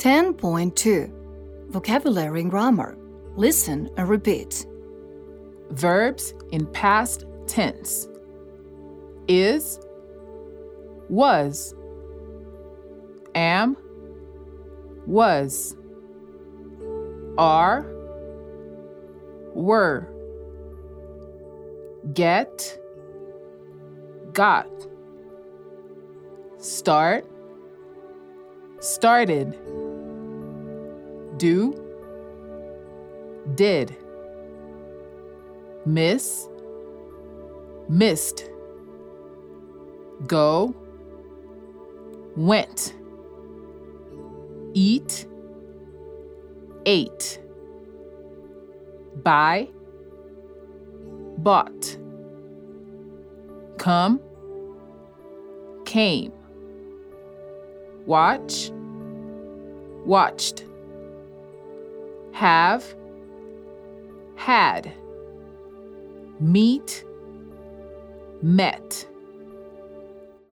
10.2 Vocabulary and Grammar. Listen and repeat. Verbs in past tense. Is, was, am, was, are, were, get, got, start, started, do, did, miss, missed, go, went, eat, ate, buy, bought, come, came, watch, watched, have, had, meet, met.